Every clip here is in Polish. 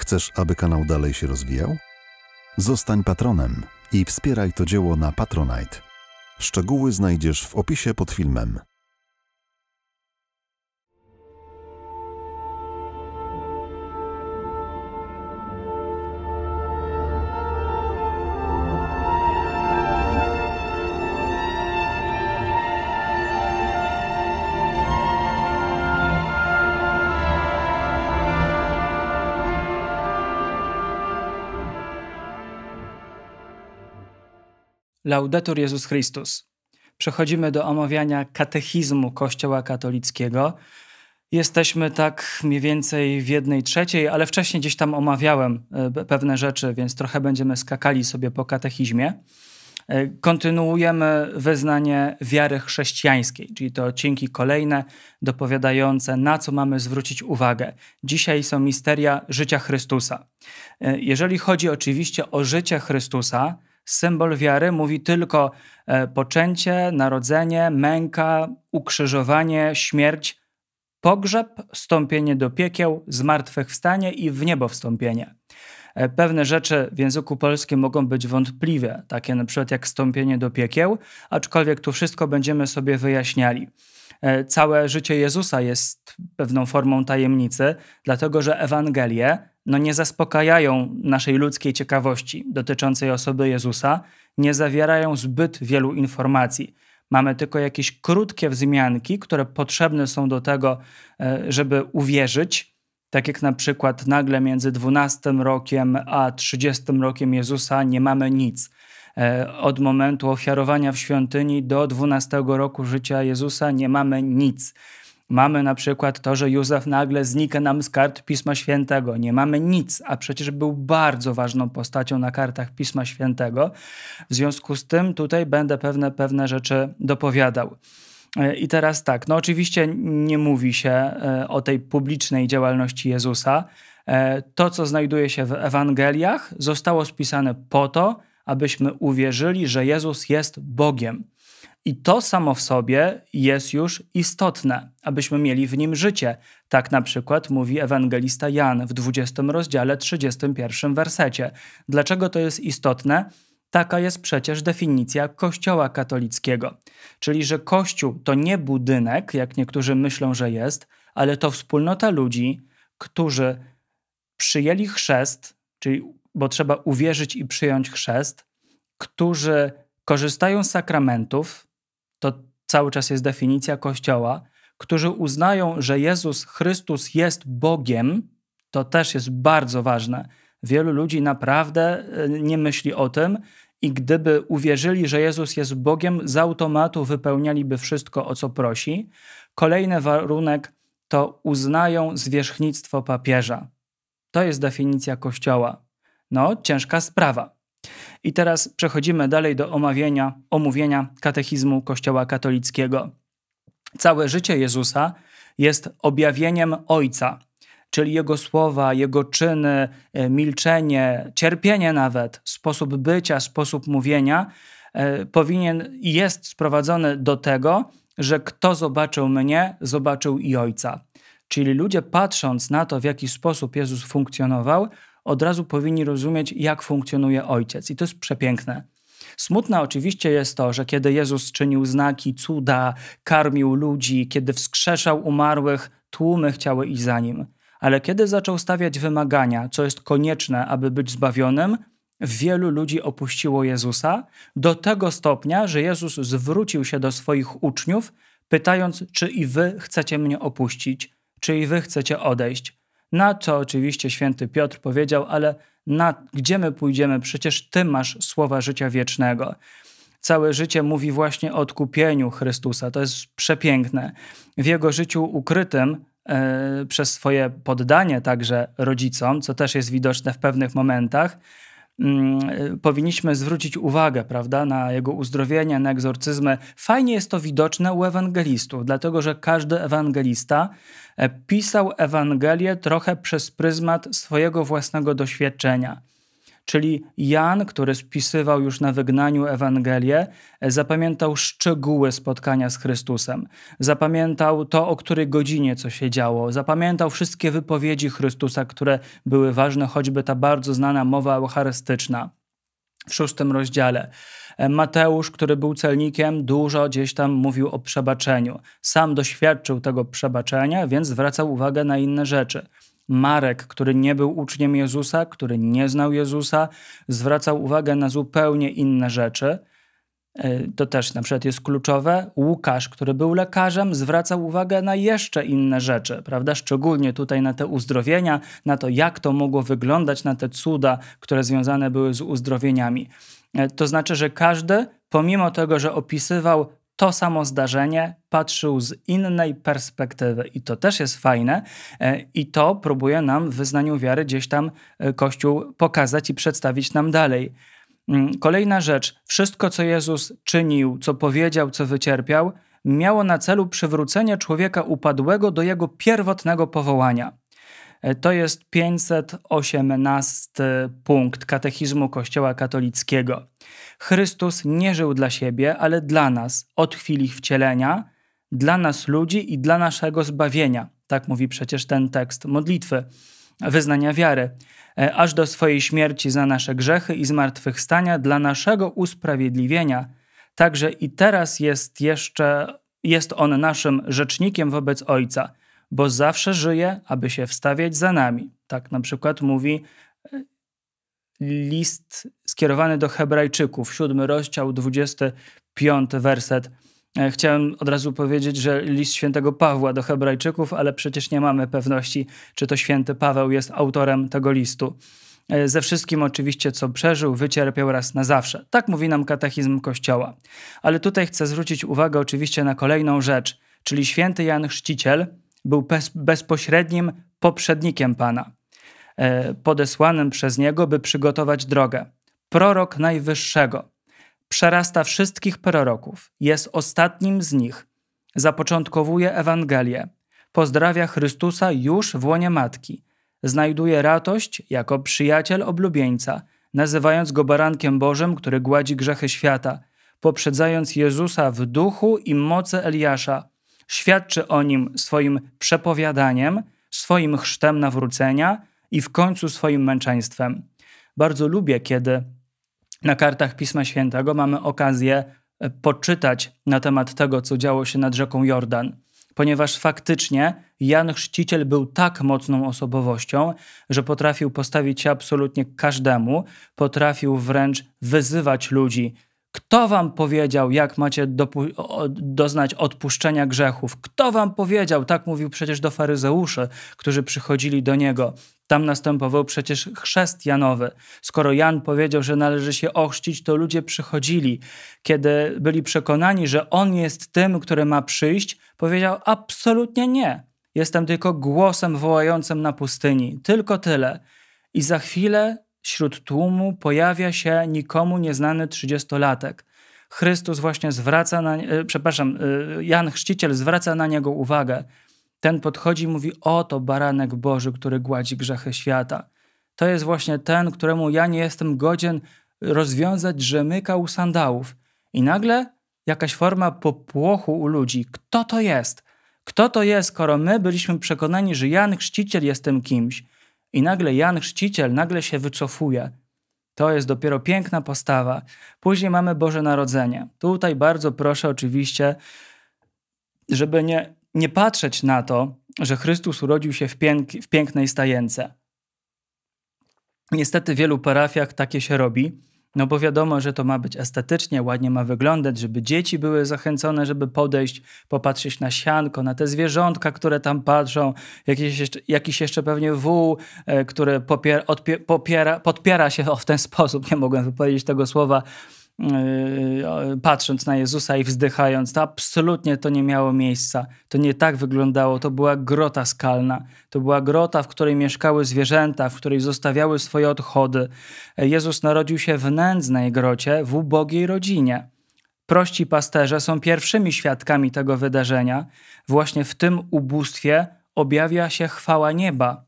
Chcesz, aby kanał dalej się rozwijał? Zostań patronem i wspieraj to dzieło na Patronite. Szczegóły znajdziesz w opisie pod filmem. Laudetur Jezus Chrystus. Przechodzimy do omawiania katechizmu Kościoła katolickiego. Jesteśmy tak mniej więcej w 1/3, ale wcześniej gdzieś tam omawiałem pewne rzeczy, więc trochę będziemy skakali sobie po katechizmie. Kontynuujemy wyznanie wiary chrześcijańskiej, czyli to odcinki kolejne dopowiadające, na co mamy zwrócić uwagę. Dzisiaj są misteria życia Chrystusa. Jeżeli chodzi oczywiście o życie Chrystusa, symbol wiary mówi tylko poczęcie, narodzenie, męka, ukrzyżowanie, śmierć, pogrzeb, wstąpienie do piekieł, zmartwychwstanie i w niebo wstąpienie. Pewne rzeczy w języku polskim mogą być wątpliwe, takie na przykład jak wstąpienie do piekieł, aczkolwiek tu wszystko będziemy sobie wyjaśniali. Całe życie Jezusa jest pewną formą tajemnicy, dlatego że Ewangelie nie zaspokajają naszej ludzkiej ciekawości dotyczącej osoby Jezusa, nie zawierają zbyt wielu informacji. Mamy tylko jakieś krótkie wzmianki, które potrzebne są do tego, żeby uwierzyć, tak jak na przykład nagle między 12 rokiem a 30 rokiem Jezusa nie mamy nic. Od momentu ofiarowania w świątyni do 12 roku życia Jezusa nie mamy nic. Mamy na przykład to, że Józef nagle znika nam z kart Pisma Świętego. Nie mamy nic, a przecież był bardzo ważną postacią na kartach Pisma Świętego. W związku z tym tutaj będę pewne rzeczy dopowiadał. I teraz tak, oczywiście nie mówi się o tej publicznej działalności Jezusa. To, co znajduje się w Ewangeliach, zostało spisane po to, abyśmy uwierzyli, że Jezus jest Bogiem. I to samo w sobie jest już istotne, abyśmy mieli w Nim życie. Tak na przykład mówi ewangelista Jan w 20 rozdziale, 31 wersecie. Dlaczego to jest istotne? Taka jest przecież definicja Kościoła katolickiego. Czyli, że Kościół to nie budynek, jak niektórzy myślą, że jest, ale to wspólnota ludzi, którzy przyjęli chrzest, czyli bo trzeba uwierzyć i przyjąć chrzest, którzy korzystają z sakramentów, to cały czas jest definicja Kościoła, którzy uznają, że Jezus Chrystus jest Bogiem, to też jest bardzo ważne. Wielu ludzi naprawdę nie myśli o tym i gdyby uwierzyli, że Jezus jest Bogiem, z automatu wypełnialiby wszystko, o co prosi. Kolejny warunek to uznają zwierzchnictwo papieża. To jest definicja Kościoła. Ciężka sprawa. I teraz przechodzimy dalej do omówienia katechizmu Kościoła katolickiego. Całe życie Jezusa jest objawieniem Ojca, czyli Jego słowa, Jego czyny, milczenie, cierpienie nawet, sposób bycia, sposób mówienia powinien i jest sprowadzony do tego, że kto zobaczył mnie, zobaczył i Ojca. Czyli ludzie patrząc na to, w jaki sposób Jezus funkcjonował, od razu powinni rozumieć, jak funkcjonuje Ojciec. I to jest przepiękne. Smutne oczywiście jest to, że kiedy Jezus czynił znaki, cuda, karmił ludzi, kiedy wskrzeszał umarłych, tłumy chciały iść za Nim. Ale kiedy zaczął stawiać wymagania, co jest konieczne, aby być zbawionym, wielu ludzi opuściło Jezusa do tego stopnia, że Jezus zwrócił się do swoich uczniów, pytając, czy i wy chcecie mnie opuścić, czy i wy chcecie odejść. Na co oczywiście święty Piotr powiedział, ale gdzie my pójdziemy? Przecież Ty masz słowa życia wiecznego. Całe życie mówi właśnie o odkupieniu Chrystusa. To jest przepiękne. W Jego życiu ukrytym przez swoje poddanie także rodzicom, co też jest widoczne w pewnych momentach, powinniśmy zwrócić uwagę, prawda, na Jego uzdrowienia, na egzorcyzmy. Fajnie jest to widoczne u ewangelistów, dlatego że każdy ewangelista pisał Ewangelię trochę przez pryzmat swojego własnego doświadczenia. Czyli Jan, który spisywał już na wygnaniu Ewangelię, zapamiętał szczegóły spotkania z Chrystusem. Zapamiętał to, o której godzinie co się działo. Zapamiętał wszystkie wypowiedzi Chrystusa, które były ważne, choćby ta bardzo znana mowa eucharystyczna w 6 rozdziale. Mateusz, który był celnikiem, dużo gdzieś tam mówił o przebaczeniu. Sam doświadczył tego przebaczenia, więc zwracał uwagę na inne rzeczy. Marek, który nie był uczniem Jezusa, który nie znał Jezusa, zwracał uwagę na zupełnie inne rzeczy. To też na przykład jest kluczowe. Łukasz, który był lekarzem, zwracał uwagę na jeszcze inne rzeczy, prawda? Szczególnie tutaj na te uzdrowienia, na to, jak to mogło wyglądać, na te cuda, które związane były z uzdrowieniami. To znaczy, że każdy, pomimo tego, że opisywał to samo zdarzenie, patrzył z innej perspektywy. I to też jest fajne i to próbuje nam w wyznaniu wiary gdzieś tam Kościół pokazać i przedstawić nam dalej. Kolejna rzecz. Wszystko, co Jezus czynił, co powiedział, co wycierpiał, miało na celu przywrócenie człowieka upadłego do jego pierwotnego powołania. To jest 518 punkt Katechizmu Kościoła katolickiego. Chrystus nie żył dla siebie, ale dla nas od chwili wcielenia, dla nas ludzi i dla naszego zbawienia. Tak mówi przecież ten tekst modlitwy, wyznania wiary. Aż do swojej śmierci za nasze grzechy i zmartwychwstania dla naszego usprawiedliwienia. Także i teraz jest On naszym rzecznikiem wobec Ojca, bo zawsze żyje, aby się wstawiać za nami. Tak na przykład mówi list skierowany do Hebrajczyków, 7 rozdział, 25 werset. Chciałem od razu powiedzieć, że list świętego Pawła do Hebrajczyków, ale przecież nie mamy pewności, czy to święty Paweł jest autorem tego listu. Ze wszystkim oczywiście, co przeżył, wycierpiał raz na zawsze. Tak mówi nam katechizm Kościoła. Ale tutaj chcę zwrócić uwagę oczywiście na kolejną rzecz, czyli święty Jan Chrzciciel był bezpośrednim poprzednikiem Pana, podesłanym przez Niego, by przygotować drogę. Prorok Najwyższego. Przerasta wszystkich proroków, jest ostatnim z nich, zapoczątkowuje Ewangelię, pozdrawia Chrystusa już w łonie Matki, znajduje radość jako przyjaciel oblubieńca, nazywając Go barankiem Bożym, który gładzi grzechy świata, poprzedzając Jezusa w duchu i mocy Eliasza, świadczy o Nim swoim przepowiadaniem, swoim chrztem nawrócenia i w końcu swoim męczeństwem. Bardzo lubię, kiedy na kartach Pisma Świętego mamy okazję poczytać na temat tego, co działo się nad rzeką Jordan, ponieważ faktycznie Jan Chrzciciel był tak mocną osobowością, że potrafił postawić się absolutnie każdemu, potrafił wręcz wyzywać ludzi. Kto wam powiedział, jak macie doznać odpuszczenia grzechów? Kto wam powiedział? Tak mówił przecież do faryzeuszy, którzy przychodzili do niego. Tam następował przecież chrzest Janowy. Skoro Jan powiedział, że należy się ochrzcić, to ludzie przychodzili. Kiedy byli przekonani, że on jest tym, który ma przyjść, powiedział absolutnie nie. Jestem tylko głosem wołającym na pustyni. Tylko tyle. I za chwilę wśród tłumu pojawia się nikomu nieznany 30-latek. Chrystus właśnie Jan Chrzciciel zwraca na niego uwagę. Ten podchodzi i mówi: oto baranek Boży, który gładzi grzechy świata. To jest właśnie ten, któremu ja nie jestem godzien rozwiązać rzemyka u sandałów. I nagle jakaś forma popłochu u ludzi. Kto to jest? Kto to jest, skoro my byliśmy przekonani, że Jan Chrzciciel jest tym kimś? I nagle Jan Chrzciciel się wycofuje. To jest dopiero piękna postawa. Później mamy Boże Narodzenie. Tutaj bardzo proszę oczywiście, żeby nie patrzeć na to, że Chrystus urodził się w pięknej stajence. Niestety w wielu parafiach takie się robi, no bo wiadomo, że to ma być estetycznie, ładnie ma wyglądać, żeby dzieci były zachęcone, żeby podejść, popatrzeć na sianko, na te zwierzątka, które tam patrzą, jakiś jeszcze pewnie wół, który podpiera się w ten sposób, nie mogłem wypowiedzieć tego słowa, patrząc na Jezusa i wzdychając. To absolutnie to nie miało miejsca. To nie tak wyglądało. To była grota skalna. To była grota, w której mieszkały zwierzęta, w której zostawiały swoje odchody. Jezus narodził się w nędznej grocie, w ubogiej rodzinie. Prości pasterze są pierwszymi świadkami tego wydarzenia. Właśnie w tym ubóstwie objawia się chwała nieba.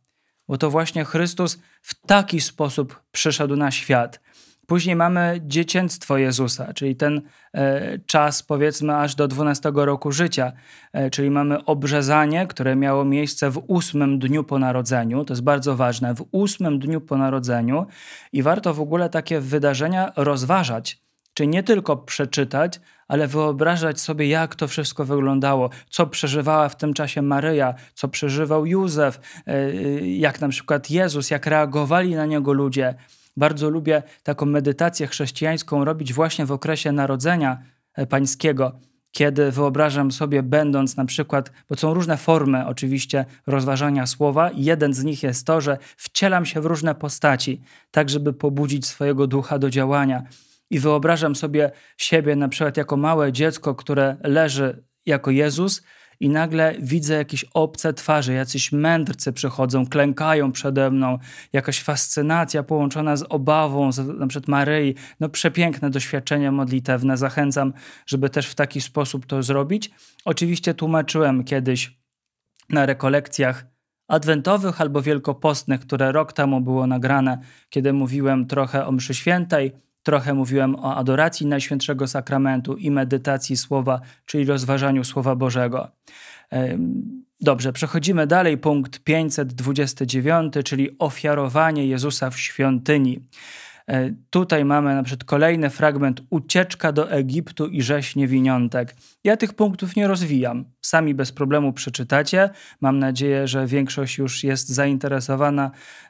bo to właśnie Chrystus w taki sposób przyszedł na świat. Później mamy dziecięctwo Jezusa, czyli ten czas powiedzmy aż do 12 roku życia, czyli mamy obrzezanie, które miało miejsce w 8 dniu po narodzeniu. To jest bardzo ważne, w 8 dniu po narodzeniu i warto w ogóle takie wydarzenia rozważać, czyli nie tylko przeczytać, ale wyobrażać sobie, jak to wszystko wyglądało, co przeżywała w tym czasie Maryja, co przeżywał Józef, jak na przykład Jezus, jak reagowali na niego ludzie. Bardzo lubię taką medytację chrześcijańską robić właśnie w okresie Narodzenia Pańskiego, kiedy wyobrażam sobie, będąc na przykład, bo są różne formy oczywiście rozważania słowa. Jeden z nich jest to, że wcielam się w różne postaci, tak żeby pobudzić swojego ducha do działania. I wyobrażam sobie siebie na przykład jako małe dziecko, które leży jako Jezus i nagle widzę jakieś obce twarze, jacyś mędrcy przychodzą, klękają przede mną, jakaś fascynacja połączona z obawą, na przykład Maryi. No przepiękne doświadczenie modlitewne. Zachęcam, żeby też w taki sposób to zrobić. Oczywiście tłumaczyłem kiedyś na rekolekcjach adwentowych albo wielkopostnych, które rok temu było nagrane, kiedy mówiłem trochę o mszy świętej, trochę mówiłem o adoracji Najświętszego Sakramentu i medytacji Słowa, czyli rozważaniu Słowa Bożego. Dobrze, przechodzimy dalej. Punkt 529, czyli ofiarowanie Jezusa w świątyni. Tutaj mamy na przykład kolejny fragment: ucieczka do Egiptu i rzeź niewiniątek. Ja tych punktów nie rozwijam. Sami bez problemu przeczytacie. Mam nadzieję, że większość już jest zainteresowana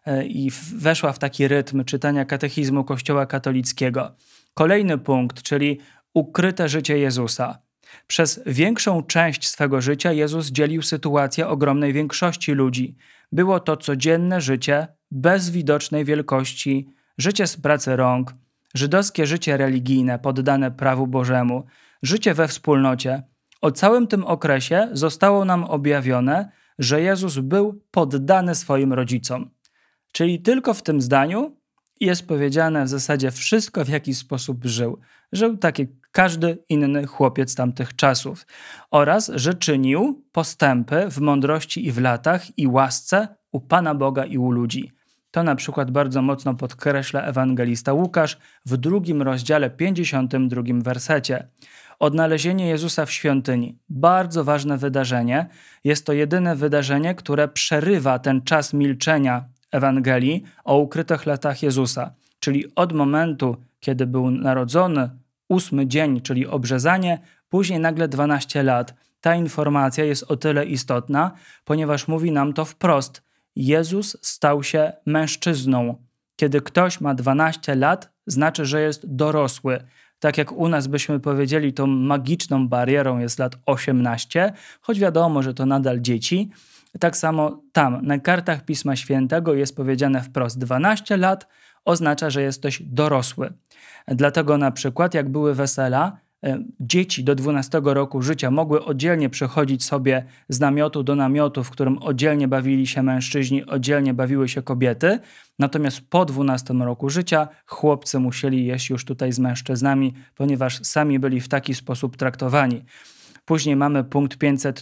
i weszła w taki rytm czytania katechizmu Kościoła katolickiego. Kolejny punkt, czyli ukryte życie Jezusa. Przez większą część swego życia Jezus dzielił sytuację ogromnej większości ludzi. Było to codzienne życie bez widocznej wielkości, życie z pracy rąk, żydowskie życie religijne poddane prawu Bożemu, życie we wspólnocie. O całym tym okresie zostało nam objawione, że Jezus był poddany swoim rodzicom. Czyli tylko w tym zdaniu jest powiedziane w zasadzie wszystko, w jaki sposób żył. Żył tak jak każdy inny chłopiec tamtych czasów. Oraz, że czynił postępy w mądrości i w latach i łasce u Pana Boga i u ludzi. To na przykład bardzo mocno podkreśla ewangelista Łukasz w 2 rozdziale 52 wersecie. Odnalezienie Jezusa w świątyni. Bardzo ważne wydarzenie. Jest to jedyne wydarzenie, które przerywa ten czas milczenia Ewangelii o ukrytych latach Jezusa. Czyli od momentu, kiedy był narodzony, 8 dzień, czyli obrzezanie, później nagle 12 lat. Ta informacja jest o tyle istotna, ponieważ mówi nam to wprost. Jezus stał się mężczyzną. Kiedy ktoś ma 12 lat, znaczy, że jest dorosły. Tak jak u nas byśmy powiedzieli, tą magiczną barierą jest lat 18, choć wiadomo, że to nadal dzieci. Tak samo tam, na kartach Pisma Świętego jest powiedziane wprost: 12 lat oznacza, że jesteś dorosły. Dlatego na przykład, jak były wesela, dzieci do 12 roku życia mogły oddzielnie przechodzić sobie z namiotu do namiotu, w którym oddzielnie bawili się mężczyźni, oddzielnie bawiły się kobiety. Natomiast po 12 roku życia chłopcy musieli jeść już tutaj z mężczyznami, ponieważ sami byli w taki sposób traktowani. Później mamy punkt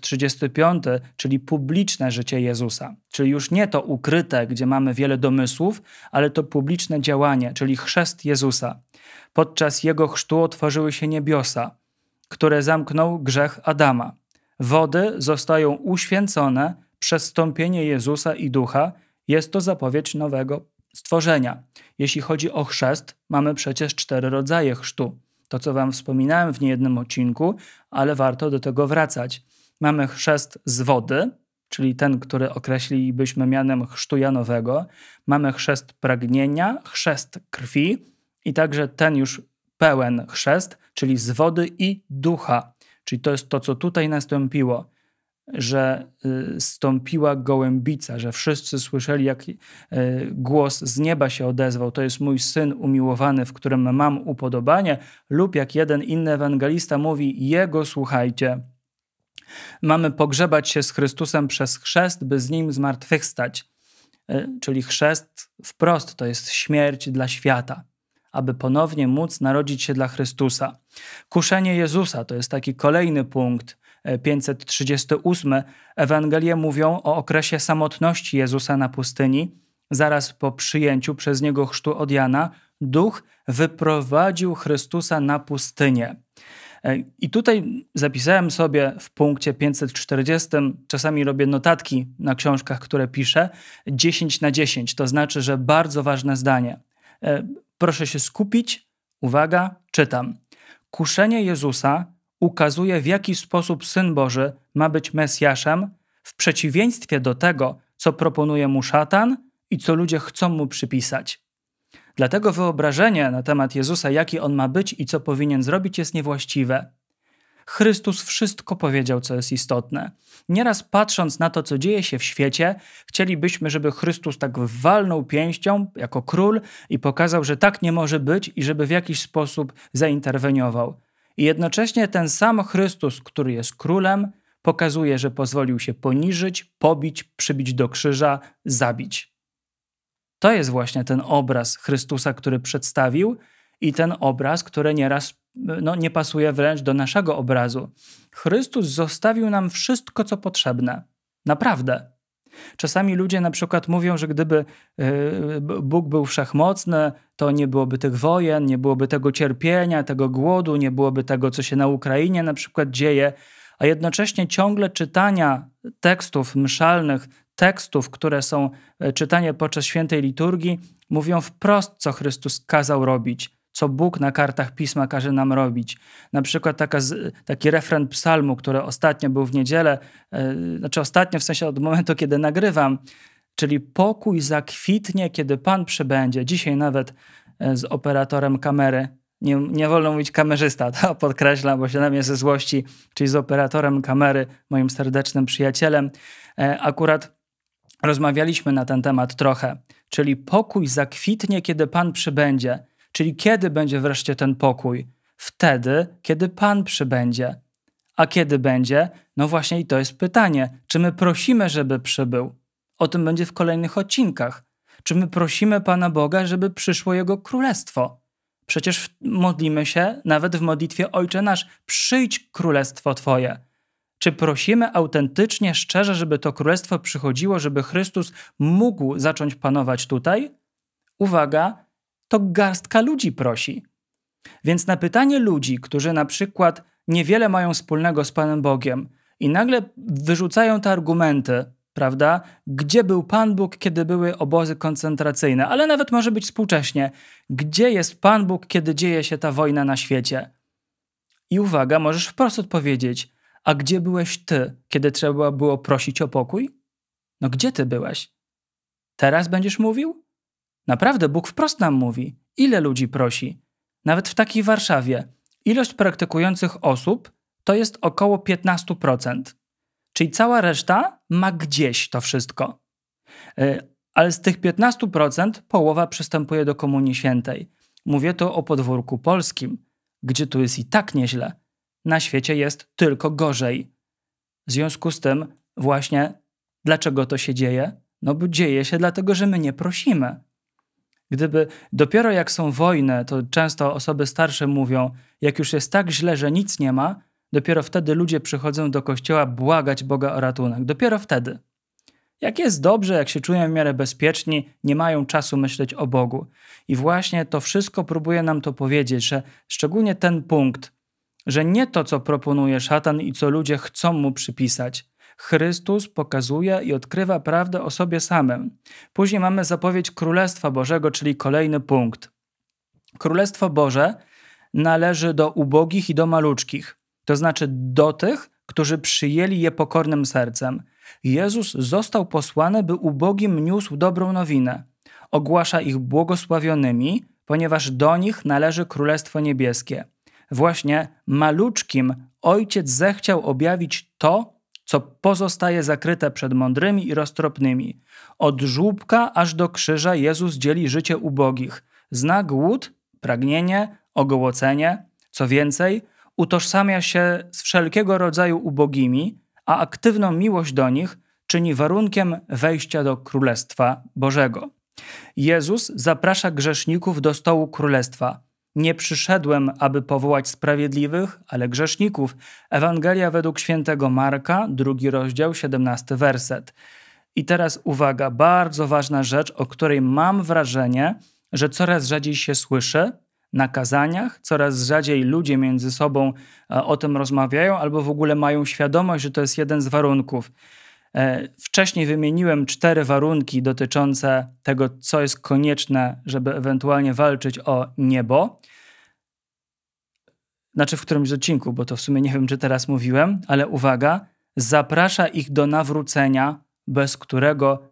535, czyli publiczne życie Jezusa. Czyli już nie to ukryte, gdzie mamy wiele domysłów, ale to publiczne działanie, czyli chrzest Jezusa. Podczas Jego chrztu otworzyły się niebiosa, które zamknął grzech Adama. Wody zostają uświęcone przez wstąpienie Jezusa i Ducha. Jest to zapowiedź nowego stworzenia. Jeśli chodzi o chrzest, mamy przecież 4 rodzaje chrztu. To, co wam wspominałem w niejednym odcinku, ale warto do tego wracać. Mamy chrzest z wody, czyli ten, który określilibyśmy mianem chrztu Janowego. Mamy chrzest pragnienia, chrzest krwi i także ten już pełen chrzest, czyli z wody i ducha. Czyli to jest to, co tutaj nastąpiło, że stąpiła gołębica, że wszyscy słyszeli, jak głos z nieba się odezwał: to jest mój Syn umiłowany, w którym mam upodobanie, lub jak jeden inny ewangelista mówi: Jego słuchajcie. Mamy pogrzebać się z Chrystusem przez chrzest, by z Nim zmartwychwstać. Czyli chrzest wprost to jest śmierć dla świata, aby ponownie móc narodzić się dla Chrystusa. Kuszenie Jezusa to jest taki kolejny punkt. 538, Ewangelie mówią o okresie samotności Jezusa na pustyni. Zaraz po przyjęciu przez Niego chrztu od Jana, Duch wyprowadził Chrystusa na pustynię. I tutaj zapisałem sobie w punkcie 540, czasami robię notatki na książkach, które piszę, 10/10, to znaczy, że bardzo ważne zdanie. Proszę się skupić, uwaga, czytam. Kuszenie Jezusa ukazuje, w jaki sposób Syn Boży ma być Mesjaszem, w przeciwieństwie do tego, co proponuje mu szatan i co ludzie chcą mu przypisać. Dlatego wyobrażenie na temat Jezusa, jaki On ma być i co powinien zrobić, jest niewłaściwe. Chrystus wszystko powiedział, co jest istotne. Nieraz patrząc na to, co dzieje się w świecie, chcielibyśmy, żeby Chrystus tak walnął pięścią jako król i pokazał, że tak nie może być i żeby w jakiś sposób zainterweniował. I jednocześnie ten sam Chrystus, który jest królem, pokazuje, że pozwolił się poniżyć, pobić, przybić do krzyża, zabić. To jest właśnie ten obraz Chrystusa, który przedstawił i ten obraz, który nieraz nie pasuje wręcz do naszego obrazu. Chrystus zostawił nam wszystko, co potrzebne. Naprawdę. Czasami ludzie na przykład mówią, że gdyby Bóg był wszechmocny, to nie byłoby tych wojen, nie byłoby tego cierpienia, tego głodu, nie byłoby tego, co się na Ukrainie na przykład dzieje, a jednocześnie ciągle czytania tekstów mszalnych, tekstów, które są czytane podczas świętej liturgii, mówią wprost, co Chrystus kazał robić, co Bóg na kartach Pisma każe nam robić. Na przykład taki refren psalmu, który ostatnio był w niedzielę, ostatnio w sensie od momentu, kiedy nagrywam, czyli pokój zakwitnie, kiedy Pan przybędzie. Dzisiaj nawet z operatorem kamery, nie wolno mówić kamerzysta, to podkreślam, bo się na mnie ze złości, czyli z operatorem kamery, moim serdecznym przyjacielem, akurat rozmawialiśmy na ten temat trochę, czyli pokój zakwitnie, kiedy Pan przybędzie. Czyli kiedy będzie wreszcie ten pokój? Wtedy, kiedy Pan przybędzie. A kiedy będzie? No właśnie i to jest pytanie. Czy my prosimy, żeby przybył? O tym będzie w kolejnych odcinkach. Czy my prosimy Pana Boga, żeby przyszło Jego Królestwo? Przecież modlimy się nawet w modlitwie Ojcze Nasz. Przyjdź Królestwo Twoje. Czy prosimy autentycznie, szczerze, żeby to Królestwo przychodziło, żeby Chrystus mógł zacząć panować tutaj? Uwaga, to garstka ludzi prosi. Więc na pytanie ludzi, którzy na przykład niewiele mają wspólnego z Panem Bogiem i nagle wyrzucają te argumenty, prawda? Gdzie był Pan Bóg, kiedy były obozy koncentracyjne? Ale nawet może być współcześnie. Gdzie jest Pan Bóg, kiedy dzieje się ta wojna na świecie? I uwaga, możesz wprost odpowiedzieć, a gdzie byłeś ty, kiedy trzeba było prosić o pokój? No gdzie ty byłeś? Teraz będziesz mówił? Naprawdę, Bóg wprost nam mówi. Ile ludzi prosi? Nawet w takiej Warszawie. Ilość praktykujących osób to jest około 15%. Czyli cała reszta ma gdzieś to wszystko. Ale z tych 15% połowa przystępuje do Komunii Świętej. Mówię tu o podwórku polskim, gdzie tu jest i tak nieźle. Na świecie jest tylko gorzej. W związku z tym właśnie dlaczego to się dzieje? No bo dzieje się dlatego, że my nie prosimy. Gdyby dopiero jak są wojny, to często osoby starsze mówią, jak już jest tak źle, że nic nie ma, dopiero wtedy ludzie przychodzą do kościoła błagać Boga o ratunek. Dopiero wtedy. Jak jest dobrze, jak się czują w miarę bezpieczni, nie mają czasu myśleć o Bogu. I właśnie to wszystko próbuje nam to powiedzieć, że szczególnie ten punkt, że nie to, co proponuje szatan i co ludzie chcą mu przypisać. Chrystus pokazuje i odkrywa prawdę o sobie samym. Później mamy zapowiedź Królestwa Bożego, czyli kolejny punkt. Królestwo Boże należy do ubogich i do maluczkich, to znaczy do tych, którzy przyjęli je pokornym sercem. Jezus został posłany, by ubogim niósł dobrą nowinę. Ogłasza ich błogosławionymi, ponieważ do nich należy Królestwo Niebieskie. Właśnie maluczkim Ojciec zechciał objawić to, co pozostaje zakryte przed mądrymi i roztropnymi. Od żłóbka aż do krzyża Jezus dzieli życie ubogich. Zna głód, pragnienie, ogołocenie. Co więcej, utożsamia się z wszelkiego rodzaju ubogimi, a aktywną miłość do nich czyni warunkiem wejścia do Królestwa Bożego. Jezus zaprasza grzeszników do stołu Królestwa. Nie przyszedłem, aby powołać sprawiedliwych, ale grzeszników. Ewangelia według świętego Marka, 2 rozdział, 17 werset. I teraz uwaga, bardzo ważna rzecz, o której mam wrażenie, że coraz rzadziej się słyszy na kazaniach, coraz rzadziej ludzie między sobą o tym rozmawiają albo w ogóle mają świadomość, że to jest jeden z warunków. Wcześniej wymieniłem 4 warunki dotyczące tego, co jest konieczne, żeby ewentualnie walczyć o niebo. Znaczy w którymś z odcinku, bo to w sumie nie wiem, czy teraz mówiłem, ale uwaga, zaprasza ich do nawrócenia, bez którego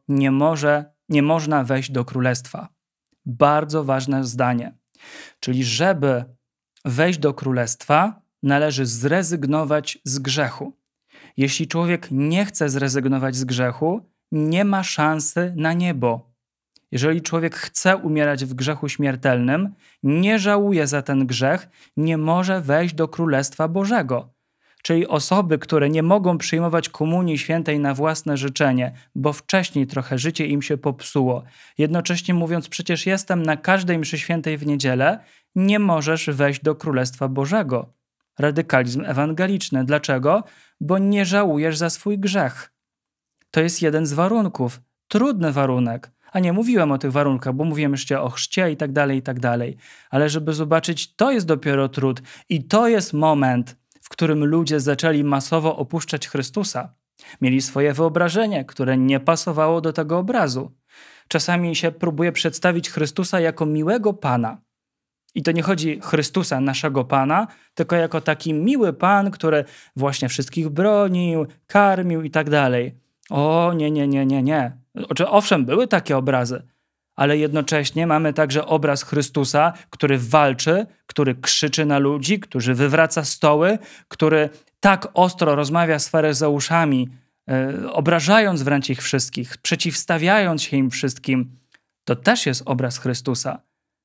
nie można wejść do królestwa. Bardzo ważne zdanie. Czyli żeby wejść do królestwa, należy zrezygnować z grzechu. Jeśli człowiek nie chce zrezygnować z grzechu, nie ma szansy na niebo. Jeżeli człowiek chce umierać w grzechu śmiertelnym, nie żałuje za ten grzech, nie może wejść do Królestwa Bożego. Czyli osoby, które nie mogą przyjmować komunii świętej na własne życzenie, bo wcześniej trochę życie im się popsuło, jednocześnie mówiąc, przecież jestem na każdej mszy świętej w niedzielę, nie możesz wejść do Królestwa Bożego. Radykalizm ewangeliczny. Dlaczego? Bo nie żałujesz za swój grzech. To jest jeden z warunków. Trudny warunek. A nie mówiłem o tych warunkach, bo mówiłem jeszcze o chrzcie i tak dalej. Ale żeby zobaczyć, to jest dopiero trud. I to jest moment, w którym ludzie zaczęli masowo opuszczać Chrystusa. Mieli swoje wyobrażenie, które nie pasowało do tego obrazu. Czasami się próbuje przedstawić Chrystusa jako miłego Pana. I to nie chodzi Chrystusa, naszego Pana, tylko jako taki miły Pan, który właśnie wszystkich bronił, karmił i tak dalej. O, nie. Owszem, były takie obrazy, ale jednocześnie mamy także obraz Chrystusa, który walczy, który krzyczy na ludzi, który wywraca stoły, który tak ostro rozmawia z faryzeuszami, obrażając wręcz ich wszystkich, przeciwstawiając się im wszystkim. To też jest obraz Chrystusa.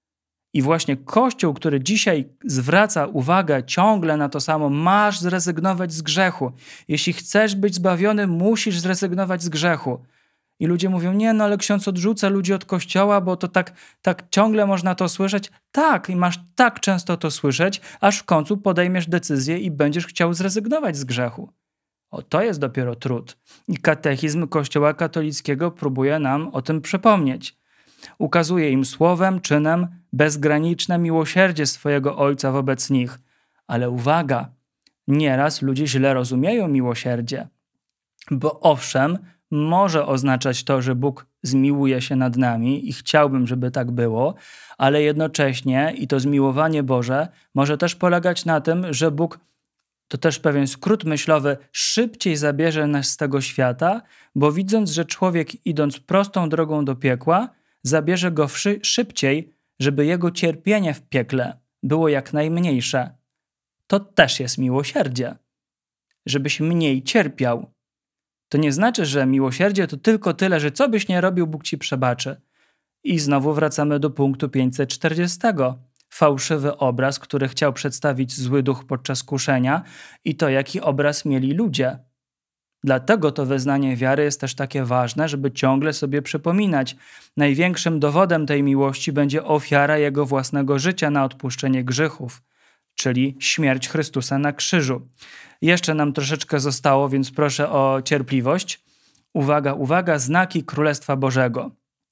I właśnie Kościół, który dzisiaj zwraca uwagę ciągle na to samo, masz zrezygnować z grzechu. Jeśli chcesz być zbawiony, musisz zrezygnować z grzechu. I ludzie mówią, nie, no ale ksiądz odrzuca ludzi od kościoła, bo to tak ciągle można to słyszeć. Tak, i masz tak często to słyszeć, aż w końcu podejmiesz decyzję i będziesz chciał zrezygnować z grzechu. O, to jest dopiero trud. I katechizm Kościoła katolickiego próbuje nam o tym przypomnieć. Ukazuje im słowem, czynem bezgraniczne miłosierdzie swojego Ojca wobec nich. Ale uwaga, nieraz ludzie źle rozumieją miłosierdzie. Bo owszem, może oznaczać to, że Bóg zmiłuje się nad nami i chciałbym, żeby tak było, ale jednocześnie i to zmiłowanie Boże może też polegać na tym, że Bóg, to też pewien skrót myślowy, szybciej zabierze nas z tego świata, bo widząc, że człowiek idąc prostą drogą do piekła, zabierze go szybciej, żeby jego cierpienie w piekle było jak najmniejsze. To też jest miłosierdzie. Żebyś mniej cierpiał. To nie znaczy, że miłosierdzie to tylko tyle, że co byś nie robił, Bóg ci przebaczy. I znowu wracamy do punktu 540. Fałszywy obraz, który chciał przedstawić zły duch podczas kuszenia i to, jaki obraz mieli ludzie. Dlatego to wyznanie wiary jest też takie ważne, żeby ciągle sobie przypominać. Największym dowodem tej miłości będzie ofiara Jego własnego życia na odpuszczenie grzechów, czyli śmierć Chrystusa na krzyżu. Jeszcze nam troszeczkę zostało, więc proszę o cierpliwość. Uwaga, znaki Królestwa Bożego.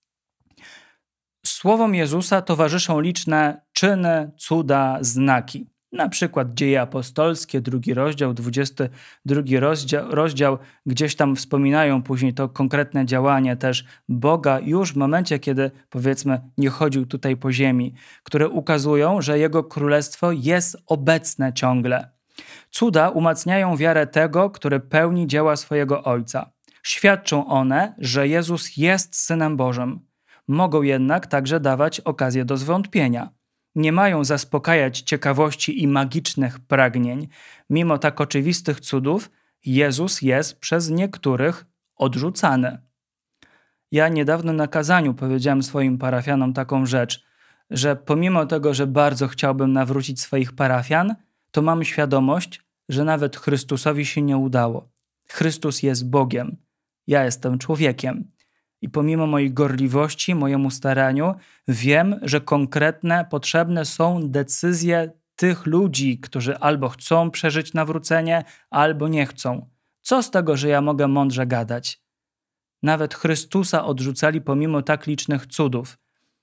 Słowom Jezusa towarzyszą liczne czyny, cuda, znaki. Na przykład Dzieje Apostolskie, 2 rozdział, 22 rozdział, gdzieś tam wspominają później to konkretne działanie też Boga już w momencie, kiedy powiedzmy nie chodził tutaj po ziemi, które ukazują, że Jego Królestwo jest obecne ciągle. Cuda umacniają wiarę tego, który pełni dzieła swojego Ojca. Świadczą one, że Jezus jest Synem Bożym. Mogą jednak także dawać okazję do zwątpienia. Nie mają zaspokajać ciekawości i magicznych pragnień. Mimo tak oczywistych cudów, Jezus jest przez niektórych odrzucany. Ja niedawno na kazaniu powiedziałem swoim parafianom taką rzecz, że pomimo tego, że bardzo chciałbym nawrócić swoich parafian, to mam świadomość, że nawet Chrystusowi się nie udało. Chrystus jest Bogiem. Ja jestem człowiekiem. I pomimo mojej gorliwości, mojemu staraniu, wiem, że konkretne, potrzebne są decyzje tych ludzi, którzy albo chcą przeżyć nawrócenie, albo nie chcą. Co z tego, że ja mogę mądrze gadać? Nawet Chrystusa odrzucali pomimo tak licznych cudów.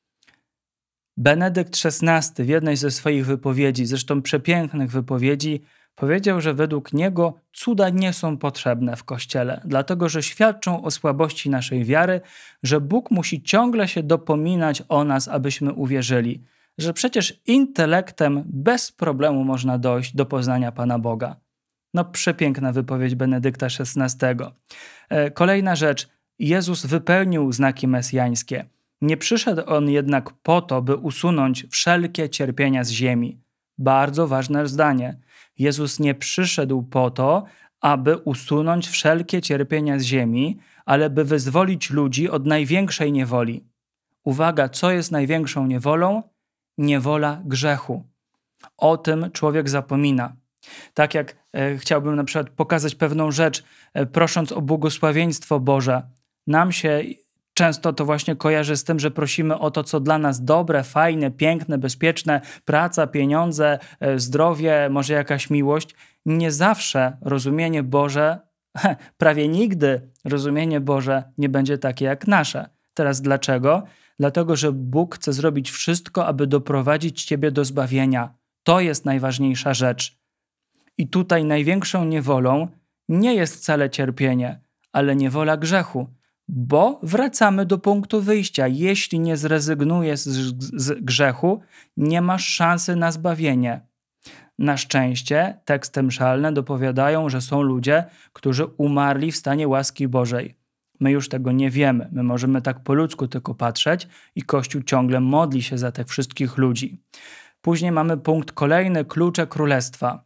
Benedykt XVI w jednej ze swoich wypowiedzi, zresztą przepięknych wypowiedzi, powiedział, że według niego cuda nie są potrzebne w Kościele, dlatego że świadczą o słabości naszej wiary, że Bóg musi ciągle się dopominać o nas, abyśmy uwierzyli, że przecież intelektem bez problemu można dojść do poznania Pana Boga. No przepiękna wypowiedź Benedykta XVI. Kolejna rzecz. Jezus wypełnił znaki mesjańskie. Nie przyszedł On jednak po to, by usunąć wszelkie cierpienia z ziemi. Bardzo ważne zdanie. Jezus nie przyszedł po to, aby usunąć wszelkie cierpienia z ziemi, ale by wyzwolić ludzi od największej niewoli. Uwaga, co jest największą niewolą? Niewola grzechu. O tym człowiek zapomina. Tak jak chciałbym na przykład pokazać pewną rzecz, prosząc o błogosławieństwo Boże. Nam się często to właśnie kojarzy z tym, że prosimy o to, co dla nas dobre, fajne, piękne, bezpieczne, praca, pieniądze, zdrowie, może jakaś miłość. Nie zawsze rozumienie Boże, prawie nigdy rozumienie Boże nie będzie takie jak nasze. Teraz dlaczego? Dlatego, że Bóg chce zrobić wszystko, aby doprowadzić ciebie do zbawienia. To jest najważniejsza rzecz. I tutaj największą niewolą nie jest wcale cierpienie, ale niewola grzechu. Bo wracamy do punktu wyjścia. Jeśli nie zrezygnujesz z grzechu, nie masz szansy na zbawienie. Na szczęście teksty mszalne dopowiadają, że są ludzie, którzy umarli w stanie łaski Bożej. My już tego nie wiemy. My możemy tak po ludzku tylko patrzeć i Kościół ciągle modli się za tych wszystkich ludzi. Później mamy punkt kolejny, klucze królestwa.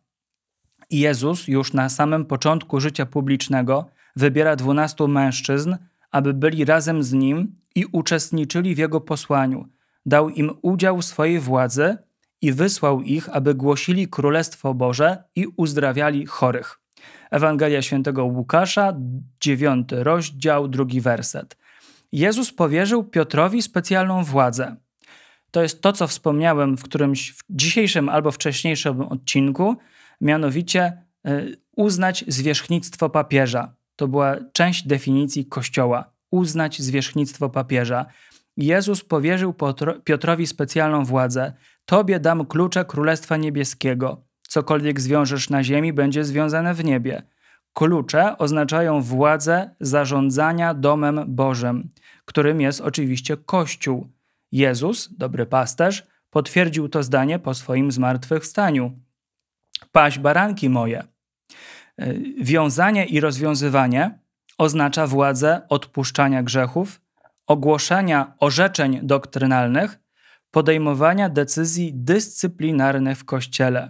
Jezus już na samym początku życia publicznego wybiera 12 mężczyzn, aby byli razem z Nim i uczestniczyli w Jego posłaniu. Dał im udział w swojej władzy i wysłał ich, aby głosili Królestwo Boże i uzdrawiali chorych. Ewangelia Świętego Łukasza, 9 rozdział, 2 werset. Jezus powierzył Piotrowi specjalną władzę. To jest to, co wspomniałem w którymś dzisiejszym albo wcześniejszym odcinku, mianowicie uznać zwierzchnictwo papieża. To była część definicji Kościoła. Uznać zwierzchnictwo papieża. Jezus powierzył Piotrowi specjalną władzę. Tobie dam klucze Królestwa Niebieskiego. Cokolwiek zwiążesz na ziemi, będzie związane w niebie. Klucze oznaczają władzę zarządzania domem Bożym, którym jest oczywiście Kościół. Jezus, dobry pasterz, potwierdził to zdanie po swoim zmartwychwstaniu. Paś baranki moje. Wiązanie i rozwiązywanie oznacza władzę odpuszczania grzechów, ogłoszenia orzeczeń doktrynalnych, podejmowania decyzji dyscyplinarnych w Kościele.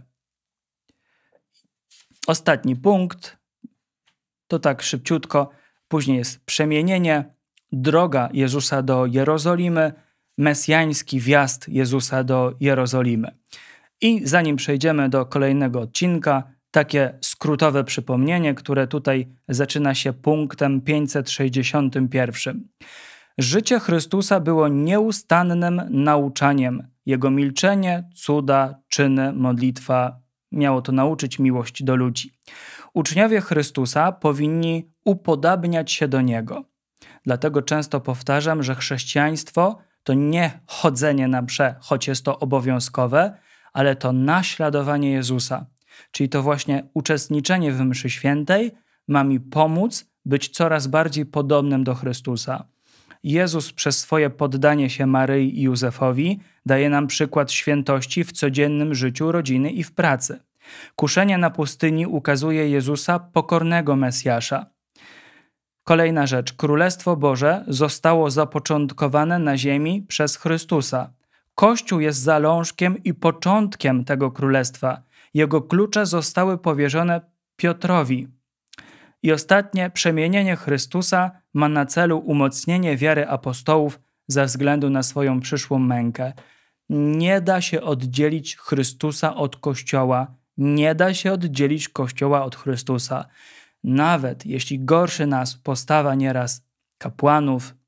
Ostatni punkt, to tak szybciutko, później jest przemienienie, droga Jezusa do Jerozolimy, mesjański wjazd Jezusa do Jerozolimy. I zanim przejdziemy do kolejnego odcinka, takie skrótowe przypomnienie, które tutaj zaczyna się punktem 561. Życie Chrystusa było nieustannym nauczaniem. Jego milczenie, cuda, czyny, modlitwa miało to nauczyć miłości do ludzi. Uczniowie Chrystusa powinni upodabniać się do Niego. Dlatego często powtarzam, że chrześcijaństwo to nie chodzenie na msze, choć jest to obowiązkowe, ale to naśladowanie Jezusa. Czyli to właśnie uczestniczenie w mszy świętej ma mi pomóc być coraz bardziej podobnym do Chrystusa. Jezus przez swoje poddanie się Maryi i Józefowi daje nam przykład świętości w codziennym życiu rodziny i w pracy. Kuszenie na pustyni ukazuje Jezusa pokornego Mesjasza. Kolejna rzecz. Królestwo Boże zostało zapoczątkowane na ziemi przez Chrystusa. Kościół jest zalążkiem i początkiem tego królestwa. Jego klucze zostały powierzone Piotrowi. I ostatnie, przemienienie Chrystusa ma na celu umocnienie wiary apostołów ze względu na swoją przyszłą mękę. Nie da się oddzielić Chrystusa od Kościoła. Nie da się oddzielić Kościoła od Chrystusa. Nawet jeśli gorszy nas postawa nieraz kapłanów,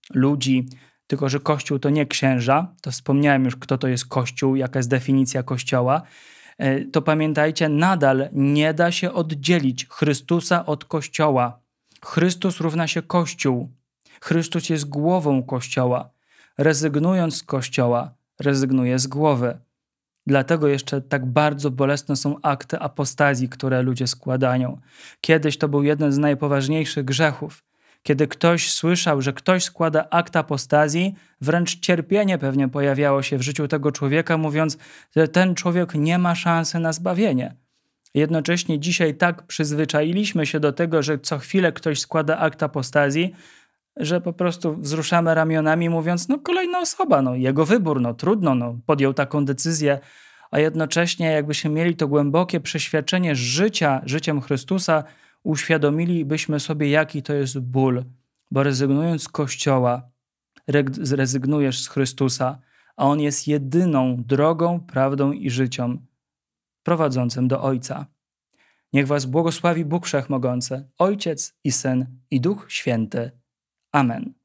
ludzi, tylko że Kościół to nie księża, to wspomniałem już, kto to jest Kościół, jaka jest definicja Kościoła, to pamiętajcie, nadal nie da się oddzielić Chrystusa od Kościoła. Chrystus równa się Kościół. Chrystus jest głową Kościoła. Rezygnując z Kościoła, rezygnuje z głowy. Dlatego jeszcze tak bardzo bolesne są akty apostazji, które ludzie składają. Kiedyś to był jeden z najpoważniejszych grzechów. Kiedy ktoś słyszał, że ktoś składa akt apostazji, wręcz cierpienie pewnie pojawiało się w życiu tego człowieka, mówiąc, że ten człowiek nie ma szansy na zbawienie. Jednocześnie dzisiaj tak przyzwyczailiśmy się do tego, że co chwilę ktoś składa akt apostazji, że po prostu wzruszamy ramionami, mówiąc, no kolejna osoba, no jego wybór, no trudno, no podjął taką decyzję, a jednocześnie jakbyśmy mieli to głębokie przeświadczenie życiem Chrystusa, uświadomilibyśmy sobie, jaki to jest ból, bo rezygnując z Kościoła, rezygnujesz z Chrystusa, a On jest jedyną drogą, prawdą i życiem prowadzącym do Ojca. Niech was błogosławi Bóg Wszechmogący, Ojciec i Syn i Duch Święty. Amen.